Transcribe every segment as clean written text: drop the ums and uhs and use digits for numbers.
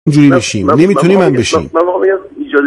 اینجوری بشیم، نمیتونیم من بشیم. من واقعا میگم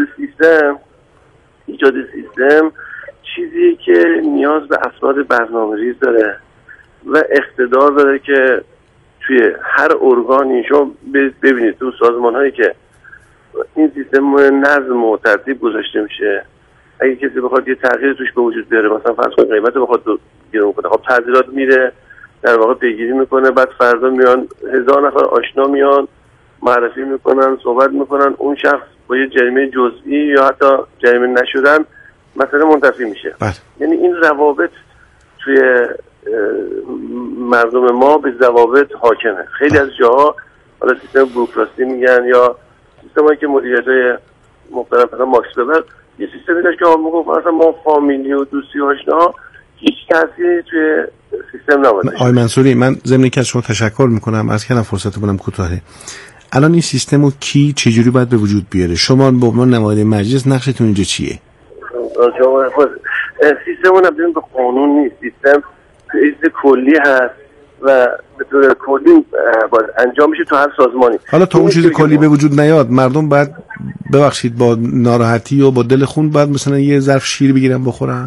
ایجاد سیستم چیزی که نیاز به افراد برنامه‌ریز داره و اقتدار داره که توی هر ارگانی شما ببینید تو سازمان‌هایی که این سیستم نظم و ترتیب گذاشته میشه، اگه کسی بخواد یه تغییر توش به وجود بیاره، مثلا فرض کنید قیمت بخواد گرون کنه، خب تعدیلات میره در واقع پیگیری میکنه، بعد فردا میان 1000 نفر آشنا میان معرفی میکنن، صحبت میکنن، اون شخص با یه جریمه جزئی یا حتی جریمه نشدن مثلا منتفی میشه. یعنی این روابط توی مردم ما به ضوابط حاکمه. خیلی از جاها حالا سیستم بوروکراسی میگن یا سیستمایی که مدیریت‌های مختلف مثلا ماکس وبر یه سیستمی داشت که میگفت مثلا ما فامیلی و دوستی و آشنا هیچ تأثیری توی سیستم نبود. آقای منصوری، من ضمن اینکه از شما تشکر میکنم، از کنم فرصتمونم کوتاهه. الان این سیستمو کی چجوری باید به وجود بیاره؟ شما به عنوان نماینده مجلس نقشتون اینجا چیه؟ سیستمو نبودیم به قانون نیست، سیستم چیز کلی هست و به طور کلی باید انجام میشه تو هر سازمانی. حالا تا اون چیز کلی به وجود نیاد، مردم باید ببخشید با ناراحتی و با دل خون باید مثلا یه ظرف شیر بگیرن بخورن.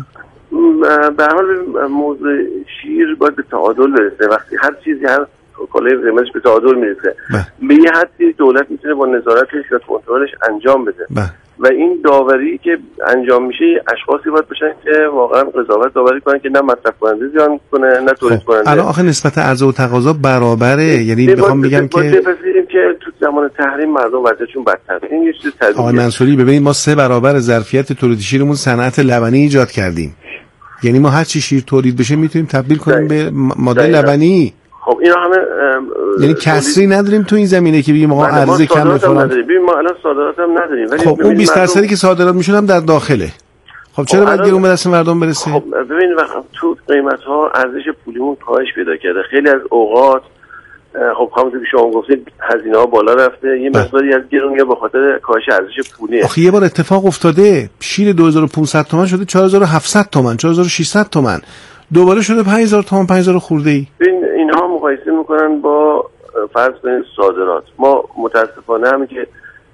به حال موضوع شیر باید به تعادل برسه. وقتی هر چیزی هر کالای قیمتش به تعادل میرسه، به یه حدی دولت میتونه با نظارتش و کنترلش انجام بده. و این داوری که انجام میشه اشخاصی باید باشن که واقعا قضاوت داوری کنن که نه مصرف کننده زیان کنه نه تولید کننده. الان آخه نسبت عرضه و تقاضا برابره، یعنی میخوام بگم که بپذیریم که تو زمان تحریم مردم وضعیتشون بدتر. این یه چیز طبیعیه. آقای منصوری ببینید، ما 3 برابر ظرفیت تولید شیرمون صنعت لبنی ایجاد کردیم. یعنی ما هر چی شیر تولید بشه میتونیم تبدیل کنیم به ماده لبنی. خب اینا همه یعنی کسری نداریم تو این زمینه که بگیم آقا عرضه کم فلان. ببین ما الان صادرات هم نداریم، ولی خب اون 20% که صادرات میشن هم در داخله. خب چرا باید گرون به دست مردم برسه؟ خب ببین تو قیمت ها ارزش پولیمون کاهش پیدا کرده. خیلی از اوقات خب همونطور که شما گفتید هزینه ها بالا رفته، یه مقداری از گرونی به خاطر کاهش ارزش پولیه. آخه یه بار اتفاق افتاده، شیر 2500 تومان شده 4700 تومان، 4600 تومان، دوباره شده 5000 تومان، 5000 خورده‌ای. اینها مقایسه میکنن با فرض کنید صادرات. ما متاسفانه همین که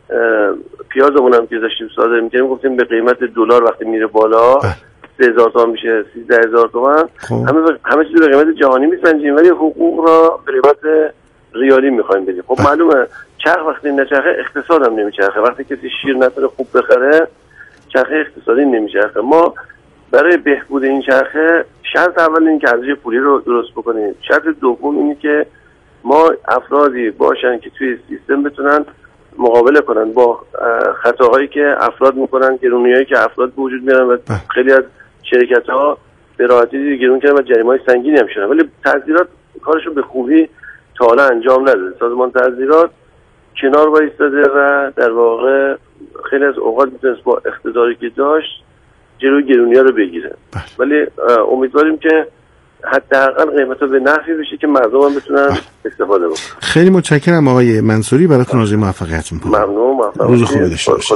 پیازمون هم که داشتیم صادر می‌کردیم گفتیم به قیمت دلار وقتی میره بالا 3000 تومان میشه 13000 تومان. همه چیز به قیمت جهانی میسنجیم ولی حقوق را به قیمت ریالی می‌خوایم بدیم. خب معلومه چرخ وقتی نچرخه اقتصاد هم نمیچرخه. وقتی کسی شیر نتونه خوب بخره چرخه اقتصادی نمیچرخه. ما برای بهبود این چرخه شرط اول این که ارزش پولی رو درست بکنیم. شرط دوم اینه که ما افرادی باشن که توی سیستم بتونن مقابله کنن با خطاهایی که افراد میکنن، گرونیایی که افراد به وجود میارن و خیلی از شرکت‌ها به راحتی گرون کردن و جریمه‌های سنگینی هم شدن. ولی تعزیرات کارشو به خوبی تا حالا انجام نداده. سازمان تعزیرات کنار وایساده و در واقع خیلی از اوقات میتونست با اقتداری که داشت جلوی گرونی‌ها رو بگیره. ولی امیدواریم که حداقل قیمتا به نفعی بشه که مردم هم بتونن استفاده بکنن. خیلی متشکرم آقای منصوری، براتون آرزوی موفقیت می‌کنم. ممنون. روز خوبی داشته باشید.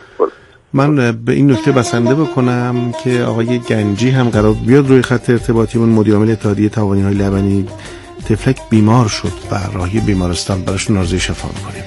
من به این نکته بسنده بکنم که آقای گنجی هم قرار بیاد روی خط ارتباطیمون، مدیر عامل اتحادیه توانی‌های لبنی. تفلک بیمار شد و راهی بیمارستان، براشون آرزوی شفا می‌کنیم.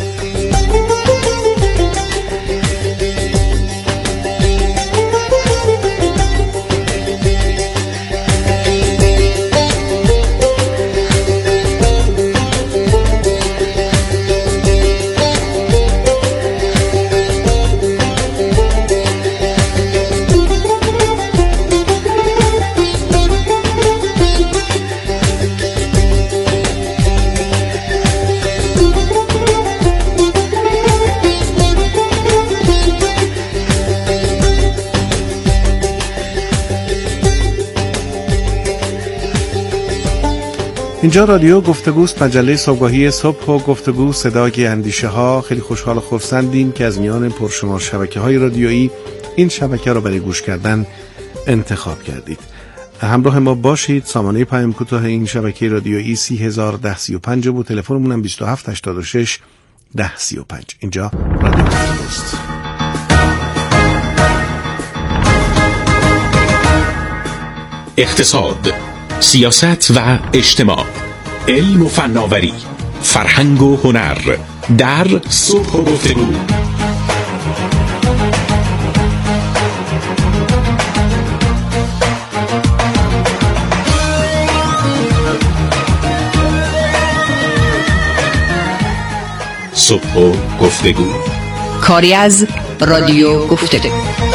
اینجا رادیو گفتگوست، مجله صبحگاهی صبح و گفتگو، صدای اندیشه ها. خیلی خوشحال و خرسندیم که از میان پرشمار شبکه‌های رادیویی این شبکه را برای گوش کردن انتخاب کردید. همراه ما باشید. سامانه پیام کوتاه این شبکه رادیویی 301035 و تلفنمون هم 2786 1035. اینجا رادیو گفتگوست. اقتصاد، سیاست و اجتماع، علم و فناوری، فرهنگ و هنر، در صبح و گفتگو. صبح و گفتگو، کاری از رادیو گفتگو.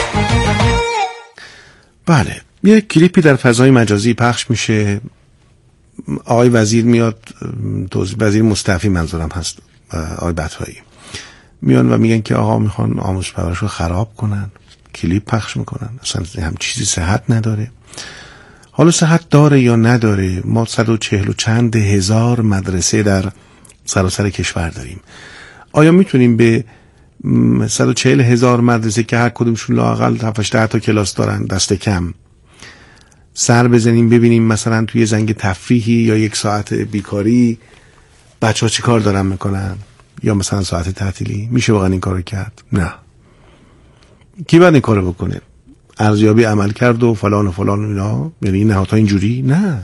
بله، یه کلیپی در فضای مجازی پخش میشه، آقای وزیر میاد، وزیر مستعفی منظورم هست، آقای بطایی میان و میگن که آقا میخوان آموزش پرورش رو خراب کنن، کلیپ پخش میکنن، اصلا هم چیزی صحت نداره. حالا صحت داره یا نداره، ما 140 و چند هزار مدرسه در سراسر کشور داریم. آیا میتونیم به 140 هزار مدرسه که هر کدومشون لااقل 7-8 تا کلاس دارن دست کم سر بزنیم ببینیم مثلا توی زنگ تفریحی یا 1 ساعت بیکاری بچه ها چی کار دارن میکنن، یا مثلا ساعت تعطیلی؟ میشه واقعا این کارو کرد؟ نه. کی باید این کارو بکنه؟ ارزیابی عمل کرد و فلان و فلان و اینا؟ یعنی این نهادها اینجوری؟ نه.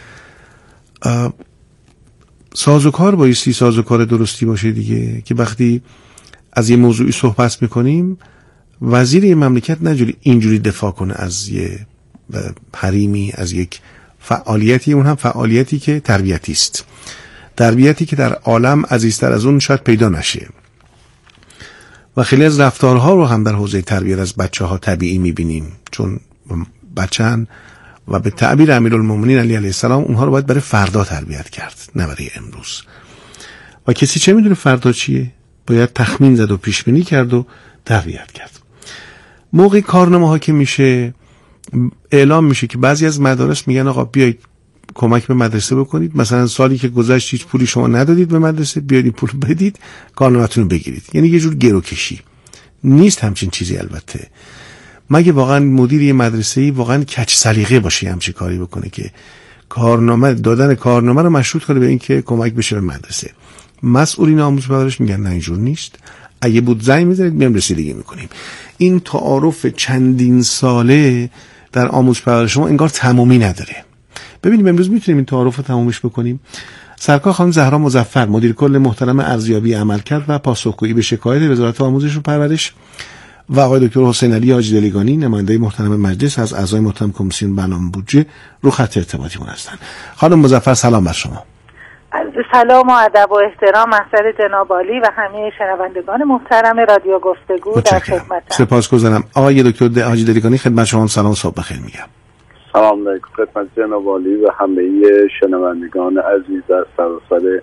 سازوکار بایستی سازوکار درستی باشه دیگه، که وقتی از یه موضوعی صحبت میکنیم وزیر یه مملکت نجوری اینجوری دفاع کنه از یه حریمی، از یک فعالیتی، اون هم فعالیتی که تربیتی است، تربیتی که در عالم عزیزتر از اون شاید پیدا نشه. و خیلی از رفتارها رو هم در حوزه تربیت از بچه ها طبیعی میبینیم، چون بچه‌ن و به تعبیر امیرالمومنین علی علیه السلام اونها رو باید برای فردا تربیت کرد، نه برای امروز. و کسی چه میدونه فردا چیه؟ باید تخمین زد و پیش بینی کرد و تربیت کرد. موقع کارنامه‌ها که میشه اعلام میشه که بعضی از مدارس میگن آقا بیایید کمک به مدرسه بکنید، مثلا سالی که گذشت هیچ پولی شما ندادید به مدرسه، بیایید این پول بدید کارنامه‌تون رو بگیرید. یعنی یه جور گروکشی نیست همچین چیزی. البته مگه واقعا مدیر یه مدرسه‌ای واقعا کج سلیقه باشه همچین کاری بکنه که کارنامه دادن کارنامه رو مشروط کنه به این که کمک بشه به مدرسه؟ مسئولین آموزش پرورش میگن نه اینجور نیست، اگه بود زنگ می‌زنید میام رسیدگی میکنیم. این تعارف چندین ساله در آموزش پرورش شما انگار تمامی نداره. ببینیم امروز میتونیم این تعارف رو تمومش بکنیم. سرکار خانم زهرا مظفر، مدیر کل محترم ارزیابی عملکرد و پاسخگویی به شکایت وزارت آموزش و پرورش، و آقای دکتر حسین علی حاجی دلیگانی، نماینده محترم مجلس از اعضای محترم کمیسیون برنامه بودجه، رو خط ارتباطیمون هستن. خانم مظفر سلام بر شما. سلام و ادب و احترام محضر جناب عالی و همه شنوندگان محترم رادیو گفتگو در خدمتم. سپاسگزارم. آقای دکتر حاجی دلیگانی خدمت شما سلام صبح بخیر میگم. سلام علیکم خدمت جناب عالی و همه شنوندگان عزیز از سراسر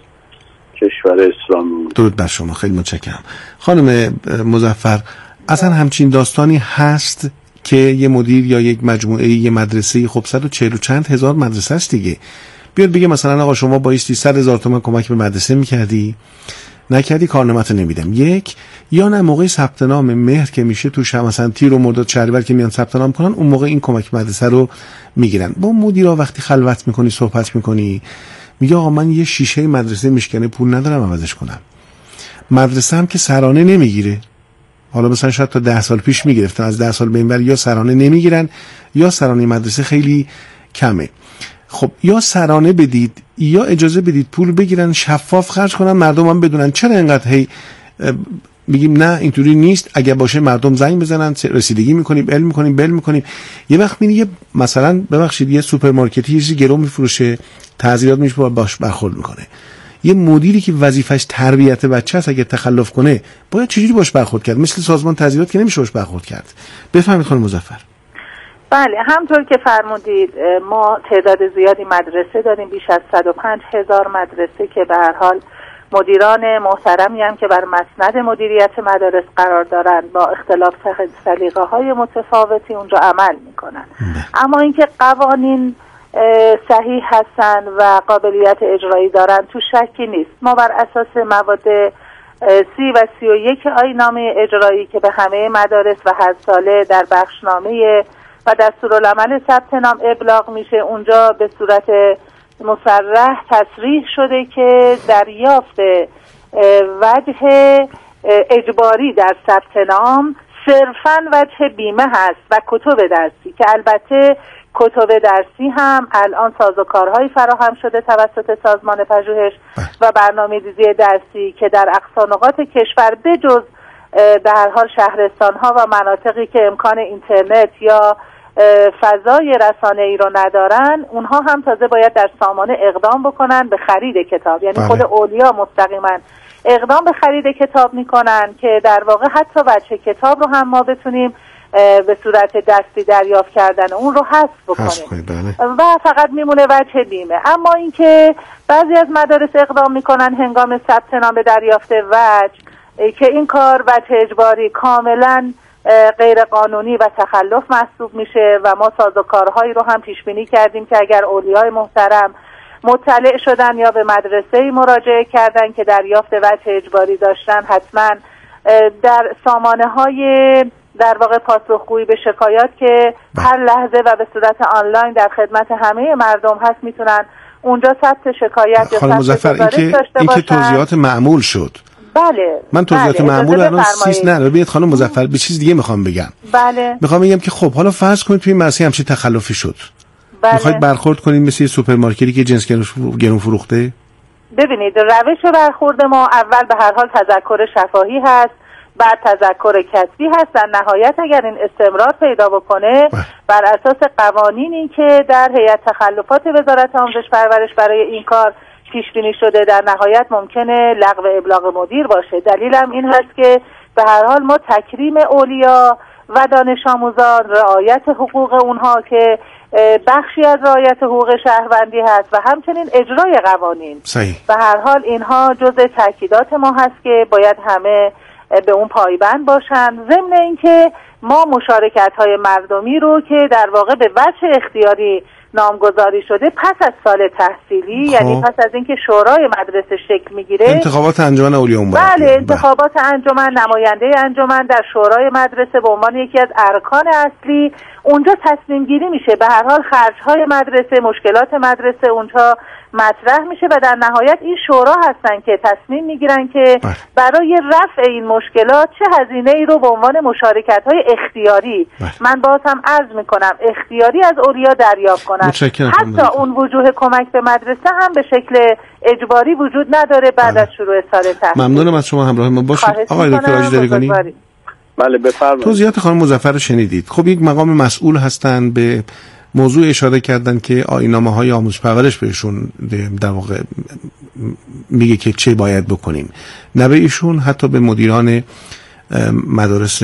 کشور اسلامی. درود بر شما، خیلی متشکرم. خانم مظفر، اصلا همچین داستانی هست که یه مدیر یا یک مجموعه یه مدرسه، خب 140 و چند هزار مدرسه است دیگه، بیاد بگه مثلا آقا شما بایستی 100,000 تومان کمک به مدرسه میکردی، نکردی، کارنامه‌تو نمیدم. یک، یا نه موقع ثبت نام مهر که میشه توش مثلا تیر و مرداد شهریور که میان ثبت نام کنن، اون موقع این کمک مدرسه رو میگیرن. با مدیرا وقتی خلوت میکنی صحبت میکنی میگه آقا من یه شیشه مدرسه میشکنه پول ندارم عوضش کنم. مدرسه هم که سرانه نمیگیره. حالا مثلا شاید تا 10 سال پیش میگرفتن، از 10 سال به این ور یا سرانه نمیگیرن یا سرانه مدرسه خیلی کمه. خب یا سرانه بدید یا اجازه بدید پول بگیرن، شفاف خرج کنن، مردم هم بدونن. چرا اینقدر هی میگیم نه اینطوری نیست؟ اگه باشه مردم زنگ بزنن، رسیدگی میکنیم، علم میکنیم، بل میکنیم. یه وقت میبینی مثلا ببخشید یه سوپرمارکتی یه چیزی گرو میفروشه، تعزیرات میشه باش برخورد میکنه. یه مدیری که وظیفش تربیت بچه است اگه تخلف کنه باید چجوری باش برخورد کرد؟ مثل سازمان تعزیرات که نمیشه باش برخورد کرد. بفرمایید خانم مظفر. بله، همطور که فرمودید ما تعداد زیادی مدرسه داریم، بیش از 105,000 مدرسه که به هر حال مدیران محترمی هم که بر مسند مدیریت مدارس قرار دارن با اختلاف سلیقه‌های متفاوتی اونجا عمل میکنن. اما اینکه قوانین صحیح هستن و قابلیت اجرایی دارن تو شکی نیست. ما بر اساس مواد 30 و 31 آیین‌نامه اجرایی که به همه مدارس و هر ساله در بخشنامه و دستورالعمل ثبت نام ابلاغ میشه، اونجا به صورت مصرح تصریح شده که دریافت وجه اجباری در ثبت نام صرفاً وجه بیمه هست و کتب درسی که البته کتب درسی هم الان سازوکارهایی فراهم شده توسط سازمان پژوهش و برنامه‌ریزی درسی که در اقصا نقاط کشور بجز به هر حال شهرستان‌ها و مناطقی که امکان اینترنت یا فضای رسانه‌ای رو ندارن، اونها هم تازه باید در سامانه اقدام بکنن به خرید کتاب. یعنی خود اولیا مستقیما اقدام به خرید کتاب میکنن که در واقع حتی بچه کتاب رو هم ما بتونیم به صورت دستی دریافت کردن اون رو حذف بکنیم و فقط میمونه وجه بیمه. اما اینکه بعضی از مدارس اقدام میکنن هنگام ثبت نام به دریافت وجه که این کار وجه اجباری کاملا غیر قانونی و تخلف محسوب میشه و ما سازوکارهایی رو هم پیش بینی کردیم که اگر اولیای محترم مطلع شدن یا به مدرسه‌ای مراجعه کردن که دریافت وجه اجباری داشتن، حتما در سامانه‌های در واقع پاسخگویی به شکایات که هر لحظه و به صورت آنلاین در خدمت همه مردم هست میتونن اونجا ثبت شکایت یا ثبت گزارش داشته باشن. این که توضیحات معمول شد. بله. من توضیحات معمول الان ببینید خانم مظفر به چیز دیگه میخوام بگم. بله. میخوام بگم که خب حالا فرض کنید توی مسئله همچین تخلفی شد. بله. میخواید برخورد کنید مثل یه سوپرمارکتی که جنس گرون فروخته؟ ببینید روش برخورد ما اول به هر حال تذکر شفاهی هست، بعد تذکر کسبی هست، در نهایت اگر این استمرار پیدا بکنه بر اساس قوانینی که در هیئت تخلفات وزارت آموزش پرورش برای این کار پیش بینی شده در نهایت ممکنه لغو ابلاغ مدیر باشه. دلیلم این هست که به هر حال ما تکریم اولیا و دانش آموزان، رعایت حقوق اونها که بخشی از رعایت حقوق شهروندی هست و همچنین اجرای قوانین به هر حال اینها جزء تاکیدات ما هست که باید همه به اون پایبند باشن. ضمن اینکه ما مشارکت‌های مردمی رو که در واقع به وجه اختیاری نامگذاری شده پس از سال تحصیلی یعنی پس از اینکه شورای مدرسه شکل میگیره، انتخابات انجمن اولیاء امور، بله انتخابات انجمن، نماینده انجمن در شورای مدرسه به عنوان یکی از ارکان اصلی اونجا تصمیم گیری میشه. به هر حال خرج‌های مدرسه، مشکلات مدرسه اونجا مطرح میشه و در نهایت این شورا هستن که تصمیم میگیرن که برای رفع این مشکلات چه هزینه‌ای رو به عنوان مشارکت‌های اختیاری، من باز هم عرض میکنم اختیاری از اولیا دریافت کنن. حتی اون وجوه کمک به مدرسه هم به شکل اجباری وجود نداره بعد از شروع سال تحصیلی. ممنونم از شما، همراه ما باشید. آقای دکتر آجیدریگانی. بله بفرمایید. توضیحات خانم مظفر رو شنیدید. خب یک مقام مسئول هستن، به موضوع اشاره کردن که آیین‌نامه‌های آموزش پرورش بهشون در واقع میگه که چه باید بکنیم. نه به ایشون، حتی به مدیران مدارس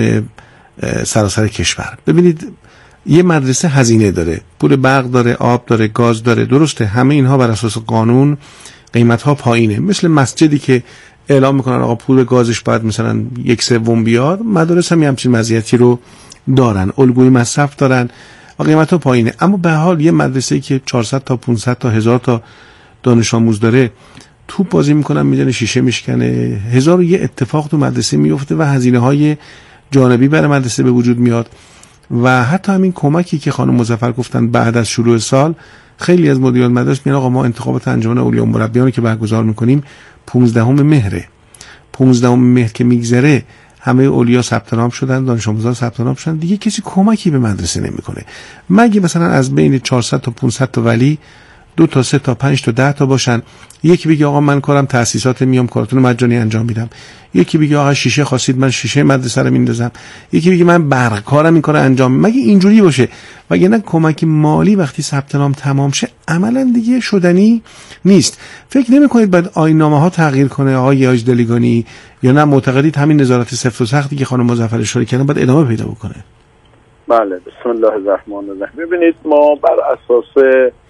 سراسر کشور. ببینید یه مدرسه هزینه داره، پول برق داره، آب داره، گاز داره، درسته، همه اینها بر اساس قانون قیمت‌ها پایینه. مثل مسجدی که اعلام میکنن آقا پول گازش باید مثلا 1/3 بیاد، مدارس هم همچین مزیتی رو دارن، الگوی مصرف دارن و قیمت‌ها پایینه. اما به حال یه مدرسه‌ای که 400 تا 500 تا 1000 تا دانش آموز داره، توپ بازی میکنن، میزنه شیشه میشکنه، 1001 اتفاق تو مدرسه میفته و هزینه‌های جانبی برای مدرسه به وجود میاد. و حتی همین کمکی که خانم مظفر گفتن بعد از شروع سال، خیلی از مدیران مدارس میگن آقا ما انتخابات انجمن اولیاء مربیان که برگزار میکنیم 15 مهره، 15 مهر که میگذره همه اولیا ثبت نام شدن، دانش آموزان ثبت نام شدن، دیگه کسی کمکی به مدرسه نمیکنه. مگه مثلا از بین 400 تا 500 تا ولی 2 تا 3 تا 5 تا 10 تا باشن، یکی بگه آقا من کارم تاسیسات میام کارتون مجانی انجام میدم، یکی بگه آقا شیشه خواستید من شیشه مدرسه رو میندازم، یکی بگه من برق کارم این کارو انجام. مگه اینجوری باشه؟ وگرنه کمک مالی وقتی ثبت نام تمام شه عملا دیگه شدنی نیست. فکر نمی‌کنید بعد آیین‌نامه‌ها تغییر کنه آقای آجدلیگانی، یا نه معتقدید همین نظارت سفت و سختی که خانم مظفر اشاره کردن باید ادامه پیدا بکنه؟ بله بسم الله الرحمن الرحیم. ببینید ما بر اساس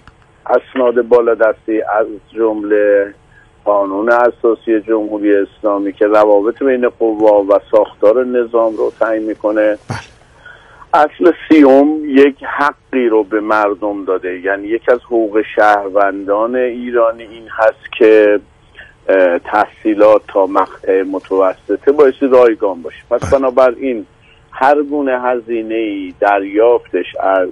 اسناد بالادستی از جمله قانون اساسی جمهوری اسلامی که روابط بین قوا و ساختار نظام رو تعیین میکنه، اصل 30 یک حقی رو به مردم داده، یعنی یک از حقوق شهروندان ایرانی این هست که تحصیلات تا مقطع متوسطه بایستی رایگان باشه. پس بنابراین هر گونه هزینه‌ای دریافتش از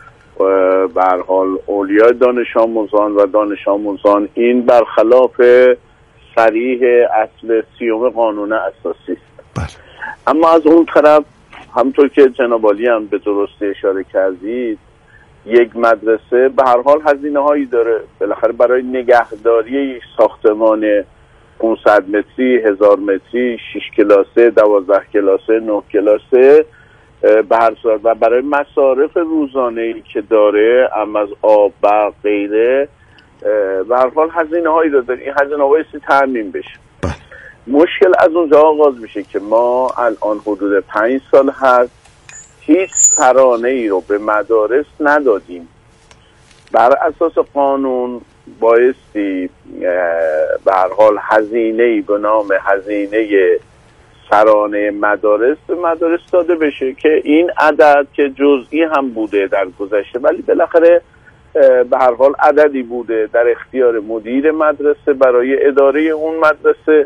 به هر حال اولیای دانش آموزان و دانش آموزان این برخلاف صریح اصل 30 قانون اساسی است. اما از اون طرف همونطور که جناب عالی هم به درستی اشاره کردید، یک مدرسه به هر حال هزینه هایی داره. بالاخره برای نگهداری یک ساختمان 500 متری، 1000 متری، 6 کلاسه، 12 کلاسه، 9 کلاسه به هر صورت و برای مصارف روزانه‌ای که داره، از آب، برق، غیره، به هر حال هزینه هایی داره. این هزینه هایی تامین بشه. مشکل از اونجا آغاز میشه که ما الان حدود 5 سال هست هیچ ترانه ای رو به مدارس ندادیم. بر اساس قانون بایستی به هر حال هزینه‌ای به نام هزینه سرانه مدارس به مدارس داده بشه که این عدد که جزئی هم بوده در گذشته، ولی بالاخره به هر حال عددی بوده در اختیار مدیر مدرسه برای اداره اون مدرسه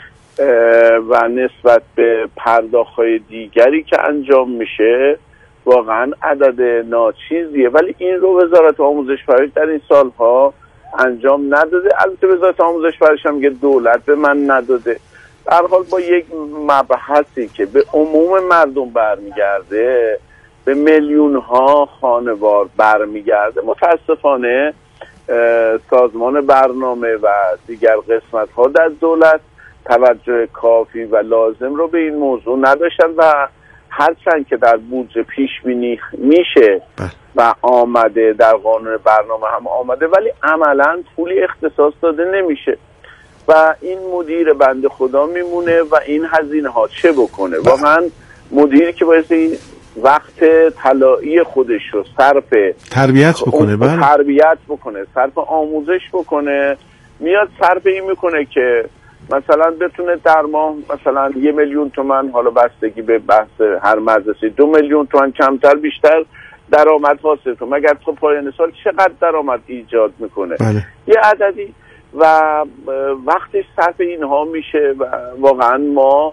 و نسبت به پرداخت‌های دیگری که انجام میشه واقعا عدد ناچیزیه، ولی این رو وزارت آموزش پرورش در این سالها انجام نداده. البته وزارت آموزش پرورش هم میگه دولت به من نداده. در حال با یک مبحثی که به عموم مردم برمیگرده، به میلیون ها خانوار برمیگرده، متاسفانه سازمان برنامه و دیگر قسمت ها در دولت توجه کافی و لازم رو به این موضوع نداشتن و هرچند که در بودجه پیش بینی میشه و آمده، در قانون برنامه هم آمده، ولی عملا پولی اختصاص داده نمیشه و این مدیر بنده خدا میمونه و این هزینه ها چه بکنه؟ واقعا مدیری که باید وقت طلایی خودش رو صرف تربیت بکنه، صرف آموزش بکنه، میاد صرف این میکنه که مثلا بتونه در ماه مثلا 1 میلیون تومان، حالا بستگی به بحث هر مدرسه، 2 میلیون تومان کمتر بیشتر درآمد حاصل کنه. مگر تو پایان سال چقدر درآمد ایجاد میکنه؟ یه عددی. و وقتی صرف اینها میشه و واقعا ما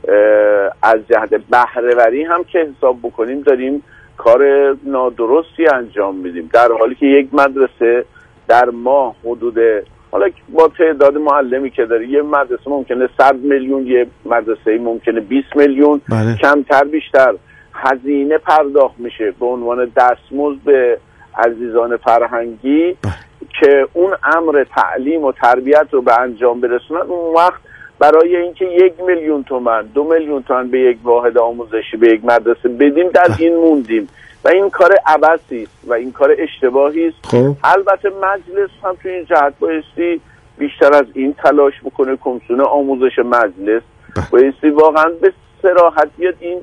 از جهت بهره‌وری هم که حساب بکنیم داریم کار نادرستی انجام میدیم، در حالی که یک مدرسه در ماه حدود، حالا با تعداد معلمی که داره، یه مدرسه ممکنه 100 میلیون، یه مدرسه ممکنه 20 میلیون، کمتر بیشتر هزینه پرداخت میشه به عنوان دستمزد به عزیزان فرهنگی که اون امر تعلیم و تربیت رو به انجام برسونن. اون وقت برای اینکه 1 میلیون تومان، 2 میلیون تومان به یک واحد آموزشی، به یک مدرسه بدیم، در این موندیم و این کار عبثی است و این کار اشتباهی است. البته مجلس هم توی این جهت بایستی بیشتر از این تلاش بکنه. کمیسیون آموزش مجلس بایستی واقعا به صراحت این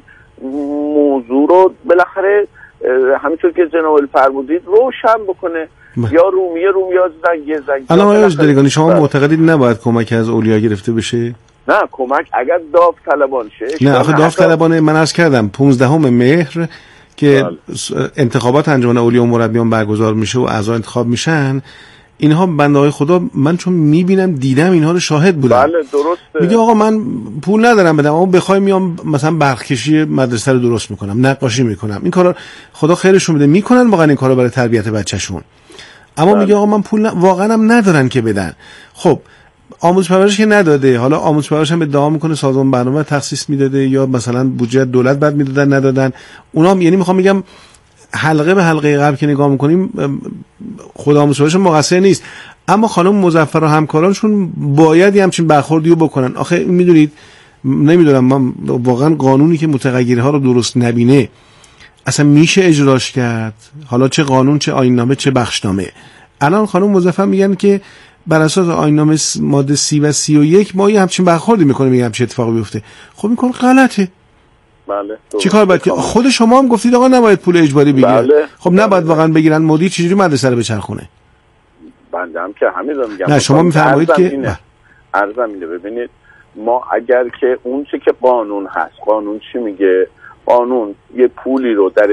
موضوع رو بالاخره همینطور که جناب فرمودید روشن بکنه. یا رومیه زنگ. الان آقای دلیگانی شما معتقدید نباید کمک از اولیا گرفته بشه؟ نه، کمک اگر داوطلبانه شه. نه آخه داوطلبانه من عرض کردم 15 مهر که انتخابات انجمن اولیا و مربیان برگزار میشه و اعضا انتخاب میشن، اینها بنده‌های خدا من چون میبینم دیدم اینها رو شاهد بودم. بله درسته. میگه آقا من پول ندارم بدم، اما بخوای میام مثلا برقکشی مدرسه رو درست میکنم، نقاشی میکنم، این کارا خدا خیرشون بده، میکنن واقعا این کارا برای تربیت بچه‌شون. اما میگه آقا من پول واقعا هم ندارن که بدن. خب آموزش پرورش که نداده، حالا آموزش پرورش هم ادعا میکنه سازمان برنامه تخصیص میداده یا مثلا بودجه دولت بعد میدادن ندادن. اونا یعنی میخوام بگم حلقه به حلقه قبل که نگاه میکنیم خود آموزش پرورش مقصر نیست، اما خانم مظفر و همکارانشون باید همچین برخوردی رو بکنن. آخه میدونید، نمیدونم من واقعا قانونی که متغیرها رو درست نبینه اصلا میشه اجراش کرد، حالا چه قانون، چه آیین‌نامه، چه بخشنامه. الان خانم مظفر میگن که بر اساس آیین‌نامه ماده 30 و 31 ما یه همچین برخوردی میکنیم، یه همچین اتفاقی بیفته. خب این کار غلطه. بله. چیکار باید که خود شما هم گفتید آقا نباید پول اجباری بگیرن. بله. خب نباید واقعا بگیرن. مدیر چجوری مدرسه رو بچرخونه؟ بنده هم که همین رو میگم. نه شما میفرمایید که ارزم اینه. ببینید ما اگر که اون چه که قانون هست، قانون چی میگه؟ قانون یه پولی رو در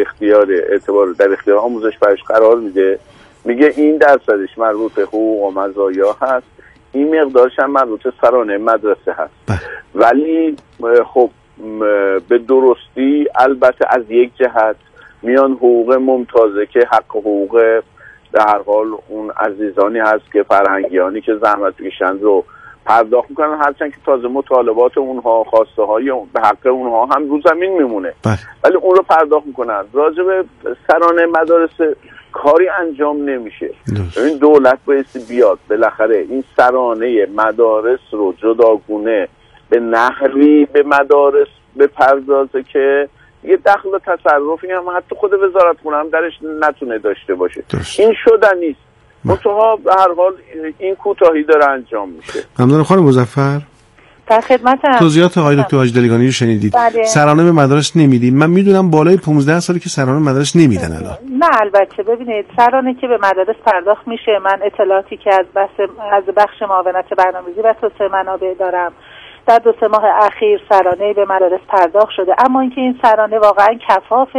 اختیار آموزش پرورش قرار میده، میگه این درصدش مربوط به حقوق و مزایا هست، این مقدارش هم مربوط به سرانه مدرسه هست. ولی خب به درستی البته از یک جهت میان حقوق ممتازه که حق حقوق در هر حال اون عزیزانی هست که فرهنگیانی که زحمت میکشن رو پرداخت میکنن، هرچند که تازه مطالبات اونها، خواسته های به حق اونها هم رو زمین میمونه، ولی اون رو پرداخت میکنن. راجع به سرانه مدارس کاری انجام نمیشه. این دولت بایستی بیاد بالاخره این سرانه مدارس رو جداگونه به نحوی به مدارس بپردازه که یه دخل و تصرفی هم حتی خود وزارت خونه هم درش نتونه داشته باشه. این شدن نیست. منتها به هر حال این کوتاهی داره انجام میشه. ممنون خانم مظفر. در خدمتم. توضیحات آقای دکتر حاج دلیگانی رو شنیدید. بله. سرانه به مدارس نمیدیم. من میدونم بالای 15 سالی که سرانه مدارس نمیدن الان. نه البته ببینید سرانه که به مدارس پرداخت میشه، من اطلاعاتی که از بخش معاونت برنامه‌ریزی و توسعه منابع دارم در 2-3 ماه اخیر سرانه به مدارس پرداخت شده، اما اینکه این سرانه واقعا کفاف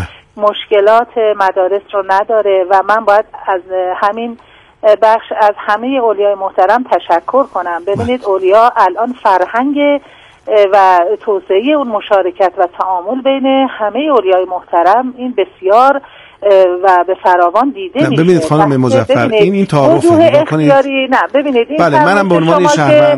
مشکلات مدارس رو نداره و من باید از همین بخش از همه اولیای محترم تشکر کنم. ببینید اولیا الان فرهنگ و توسعه اون مشارکت و تعامل بین همه اولیای محترم این بسیار و به فراوان دیده میشه. ببینید خانم مظفر این تعارف اختیاری نه ببینید این بله منم به عنوان شهروند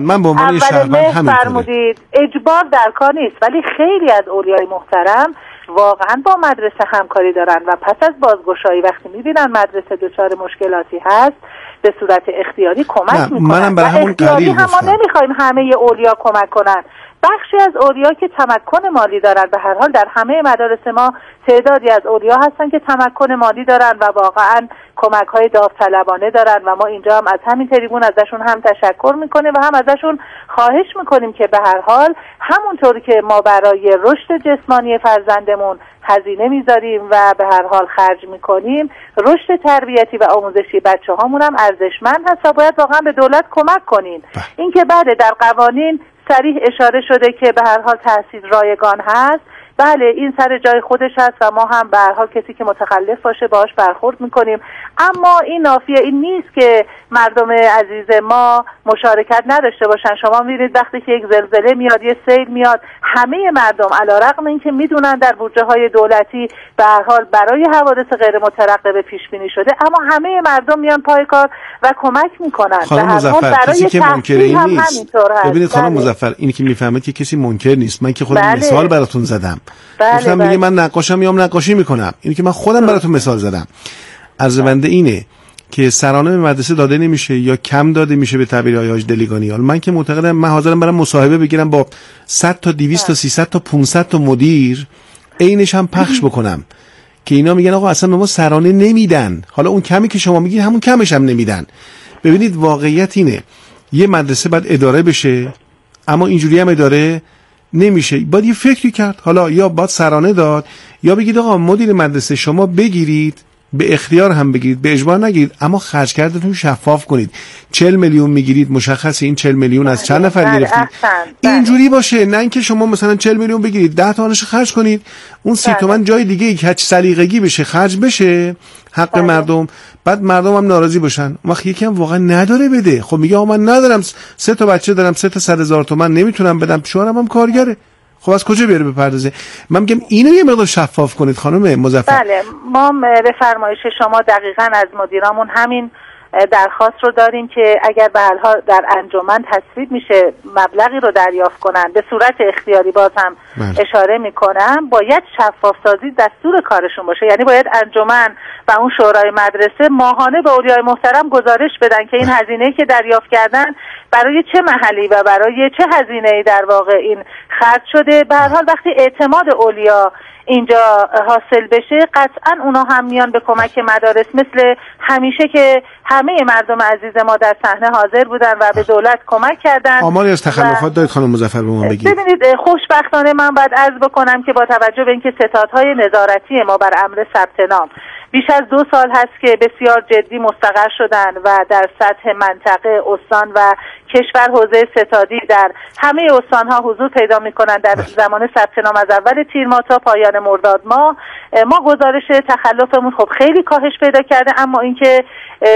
همین فرمودید اجبار در کار نیست، ولی خیلی از اولیای محترم واقعا با مدرسه همکاری دارن و پس از بازگشایی وقتی میبینن مدرسه دچار مشکلاتی هست به صورت اختیاری کمک میکنن. منم برای همون اختیاری هم ما نمیخوایم همه اولیا کمک کنن، بخشی از اولیا که تمکن مالی دارن، به هر حال در همه مدارس ما تعدادی از اولیا هستن که تمکن مالی دارن و واقعا کمک‌های داوطلبانه دارن و ما اینجا هم از همین تریبون ازشون هم تشکر میکنیم و هم ازشون خواهش میکنیم که به هر حال همونطور که ما برای رشد جسمانی فرزندمون هزینه میذاریم و به هر حال خرج میکنیم، رشد تربیتی و آموزشی بچه‌هامون هم ارزشمند هست و باید واقعا به دولت کمک کنیم. اینکه بعد در قوانین صریح اشاره شده که به هر حال تحصیل رایگان هست، بله این سر جای خودش هست و ما هم به هر حال کسی که متخلف باشه باهاش برخورد میکنیم، اما این نافیه این نیست که مردم عزیز ما مشارکت نداشته باشن. شما می‌بینید وقتی که یک زلزله میاد، یه سیل میاد، همه مردم علیرغم اینکه میدونن در بودجه های دولتی به هر حال برای حوادث غیر مترقبه پیش بینی شده، اما همه مردم میان پای کار و کمک میکنن. خانم مظفر کسی که منکر این نیست. ببینید خانم مظفر اینی که میفهمید که کسی منکر نیست. من که خودم مثال براتون زدم. گفتم میگه من نقاشم میام نقاشی میکنم. اینی که من خودم براتون مثال زدم. عرض بنده اینه که سرانه به مدرسه داده نمیشه یا کم داده میشه به تعبیر آقای حاج دلیگانی. حالا من که معتقدم من حاضرم برام مصاحبه بگیرم با 100 تا 200 تا 300 تا 500 تا مدیر عینش هم پخش بکنم که اینا میگن آقا اصلا به ما سرانه نمیدن. حالا اون کمی که شما میگید همون کمش هم نمیدن. ببینید واقعیت اینه یه مدرسه باید اداره بشه، اما اینجوری هم اداره نمیشه. باید یه فکری کرد. حالا یا باید سرانه داد یا بگید آقا مدیر مدرسه شما بگیرید، به اختیار هم بگیرید، به اجبار نگیرید، اما خرج کردتون شفاف کنید. 40 میلیون میگیرید، مشخصه این 40 میلیون از چند نفر گرفتید. اینجوری باشه، نه اینکه شما مثلا 40 میلیون بگیرید 10 تومنش خرج کنید، اون 30 تومن جای دیگه یک هچ سلیقگی بشه خرج بشه حق مردم، بعد مردم هم ناراضی باشن. وقتی یکی هم واقعا نداره بده، خب میگه آقا من ندارم، 3 تا بچه دارم، 3 تا 100,000 تومن نمیتونم بدم، شوهرم هم کارگره، خب از کجا بیاره بپردازه؟ من میگم اینو یه مقدار شفاف کنید خانم مظفر. بله ما به فرمایش شما دقیقاً از مدیرامون همین درخواست رو داریم که اگر به هر حال در انجمن تصویب میشه مبلغی رو دریافت کنن به صورت اختیاری، باز هم اشاره میکنم باید شفاف سازی دستور کارشون باشه. یعنی باید انجمن و اون شورای مدرسه ماهانه به اولیای محترم گزارش بدن که این هزینه‌ای که دریافت کردن برای چه محلی و برای چه هزینه‌ای در واقع این خرج شده. به هر حال وقتی اعتماد اولیا اینجا حاصل بشه قطعا اونا هم میان به کمک مدارس، مثل همیشه که همه مردم عزیز ما در صحنه حاضر بودن و به دولت کمک کردن. آماری از تخلفات دارید خانم مظفر به ما بگید؟ ببینید خوشبختانه من باید عرض بکنم که با توجه به اینکه ستادهای نظارتی ما بر امر ثبت نام بیش از 2 سال هست که بسیار جدی مستقر شدن و در سطح منطقه، استان و کشور حوزه ستادی در همه استانها حضور پیدا می‌کنند. در زمان ثبت نام از اول تیر ماه تا پایان مرداد ماه ما گزارش تخلفمون خب خیلی کاهش پیدا کرده، اما اینکه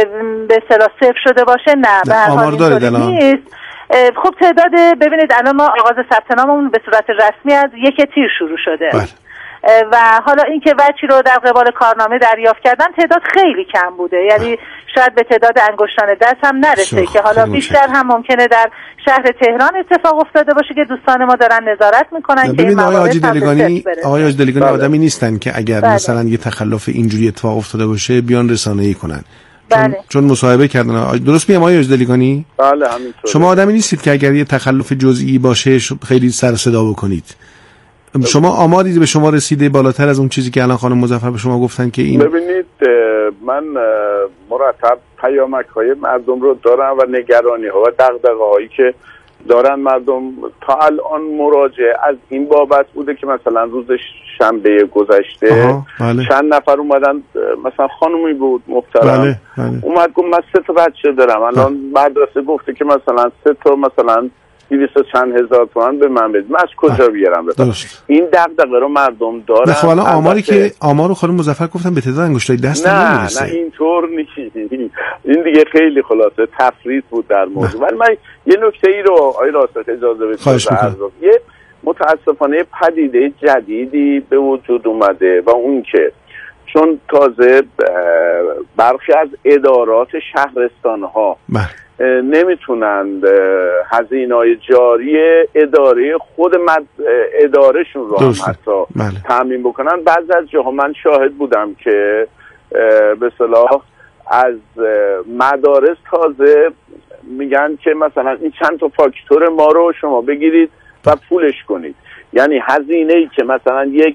به اصطلاح صفر شده باشه نه، به هر حال اینطوری نیست. خب تعداد ببینید الان ما آغاز ثبت ناممون به صورت رسمی از 1 تیر شروع شده. و حالا اینکه وجهی رو در قبال کارنامه دریافت کردن تعداد خیلی کم بوده، یعنی شاید به تعداد انگشتان دست هم نرسه که حالا بیشتر هم ممکنه در شهر تهران اتفاق افتاده باشه که دوستان ما دارن نظارت میکنن که این آقای حاجی دلیگانی آدمی نیستن که اگر مثلا یه تخلف اینجوری اتفاق افتاده باشه بیان رسانه‌ای کنن. چون مصاحبه کردن. درست میگم آقای حاجی دلیگانی؟ بله همینطوره. شما آدمی نیستید که اگر یه تخلف جزئی باشه خیلی سر صدا بکنید. شما آماری به شما رسیده بالاتر از اون چیزی که الان خانم مظفر به شما گفتن که این؟ ببینید من مرتب پیامک‌های مردم رو دارم و نگرانی‌ها و دغدغه‌هایی که دارن مردم تا الان مراجعه از این بابت بوده که مثلا روز شنبه گذشته چند نفر اومدن، مثلا خانومی بود محترم اومد گفت من 3 تا بچه دارم، الان مدرسه گفته که مثلا 3 تا مثلا 200 چند هزار تومان به من بدید، من از کجا بیارم بدم؟ این دغدغه رو مردم دارن. خب الان آماری که آمارو خانم مظفر گفتن به تعداد انگشتای دست نمیرسه. نه اینطور نیست. این دیگه خیلی خلاصه تفریط بود در موضوع. ولی من یه نکته ای رو آقای راسخ اجازه بدید. یه متاسفانه پدیده جدیدی به وجود اومده و اون که چون تازه برخی از ادارات شهرستان‌ها نمیتونند هزینه‌های جاری اداره خود ادارهشون رو هم حتی تامین بکنن. بعضی از جاها من شاهد بودم که به اصطلاح از مدارس تازه میگن که مثلا این چند تا فاکتور ما رو شما بگیرید و پولش کنید، یعنی هزینه‌ای که مثلا یک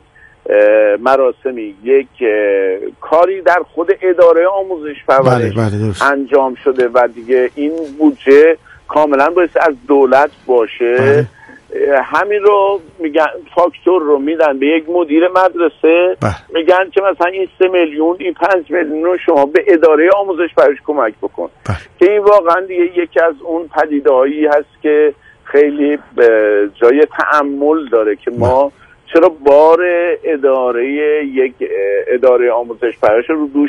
مراسمی یک کاری در خود اداره آموزش پرورش انجام شده و دیگه این بودجه کاملا باید از دولت باشه، همین رو میگن فاکتور رو میدن به یک مدیر مدرسه، میگن که مثلا این 3 میلیون این 5 میلیون رو شما به اداره آموزش پرورش کمک بکن. که این واقعا دیگه یکی از اون پدیده‌هایی هست که خیلی جای تأمل داره که ما چرا بار یک اداره آموزش پرورش رو دوش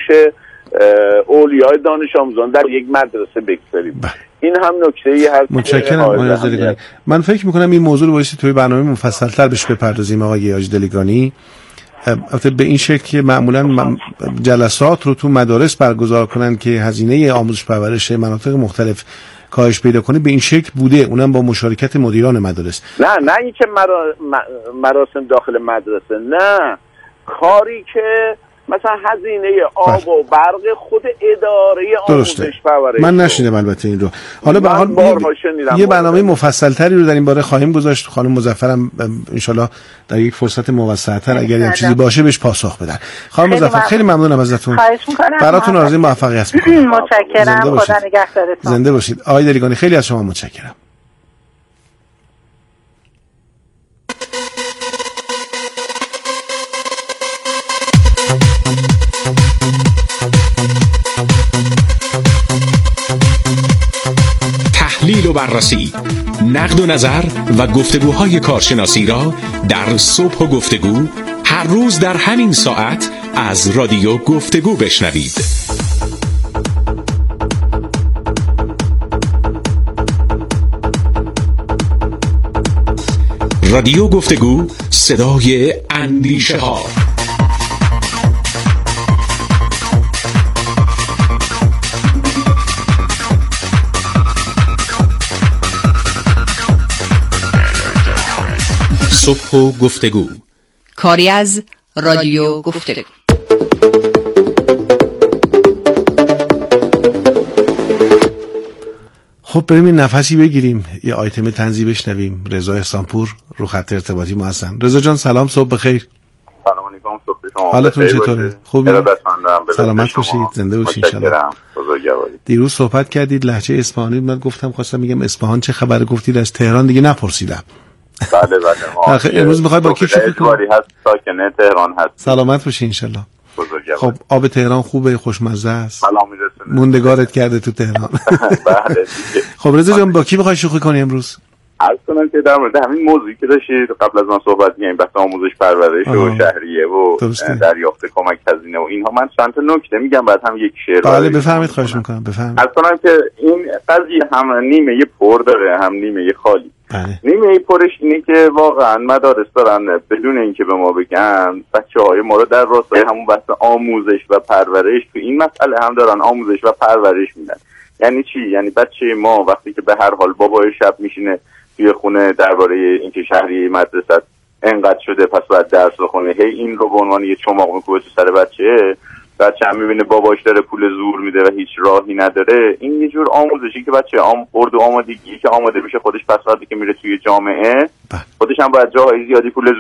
اولیای دانش آموزان در یک مدرسه بگذاریم. این هم نکته‌ای هست. متشکرم آقای حاجی دلیگانی. من فکر می‌کنم این موضوع رو باید توی برنامه مفصل‌تر بهش بپردازیم آقای حاجی دلیگانی. البته به این شکل که معمولاً جلسات رو تو مدارس برگزار کنن که هزینه آموزش پرورش مناطق مختلف کاهش پیدا کنه، به این شکل بوده، اونم با مشارکت مدیران مدارس. نه این که مراسم داخل مدرسه، نه کاری که مثلا هزینه آب و برق خود اداره آموزش پرورش. من نشیدم البته این رو. حالا به حال یه برنامه مفصل‌تری رو در این باره خواهیم گذاشت. خانم مظفرم ان شاءالله در یک فرصت موسع‌تر اگر این چیزی باشه بهش پاسخ بدن. خانم مظفر خیلی ممنونم ازتون. براتون آرزوی موفقیت می‌کنم. متشکرم. خدا نگهدارتون. زنده باشید. آقای دلیگانی خیلی از شما متشکرم. تحلیل و بررسی، نقد و نظر و گفتگوهای کارشناسی را در صبح و گفتگو هر روز در همین ساعت از رادیو گفتگو بشنوید. رادیو گفتگو، صدای اندیشه ها. صبح و گفتگو، کاری از رادیو گفتگو. خب بریم نفسی بگیریم، یه آیتم طنزی بشنویم. رضا احسانپور رو خط ارتباطی ما هستن. رضا جان سلام، صبح بخیر. سلام علیکم، صبح شما حالتون چطوره؟ خوبی؟ سلامت باشید، زنده باشید ان شاءالله. دیروز صحبت کردید لهجه اصفهانی، من خواستم میگم اصفهان چه خبره، گفتید از تهران دیگه نپرسیدم. بله ما امروز میخوای با کی شوخی کنی؟ هست ساکنه تهران هست. سلامت باشی ان شاءالله. خب آب تهران خوبه، خوشمزه است. سلام میرسونه. موندگارت کرده تو تهران. بله. خب رضا جان با کی میخوای شوخی کنی امروز؟ عرض کنم که در مورد همین موضوعی که داشتید قبل از من صحبت کردیم، بحث آموزش پرورش و شهریه و دریافت کمک هزینه و اینها، من چند تا نکته میگم بعد هم یک شعر. بله بفرمایید، خواهش میکنم بفرمایید. عرض کنم که این قضیه هم نیمه پر داره هم نیمه خالی. بله. نیمه پرش اینه که واقعا مدارس دارن بدون اینکه به ما بگن بچه‌های ما رو در راستای همون بحث آموزش و پرورش تو این مسئله هم دارن آموزش و پرورش میدن. یعنی چی؟ یعنی بچه ما وقتی که به هر حال بابای شب میشینه توی خونه درباره اینکه شهریه مدرسه انقدر شده پس باید درس بخونه، هی این رو به عنوان یه چماق میکوبه تو سر بچه هم میبینه باباش داره پول زور میده و هیچ راهی نداره. این یه جور آموزشی که بچه اردو آمادگی که آماده بشه خودش پس وقتی که میره توی جامعه خودش هم باید جاهای زیادی پول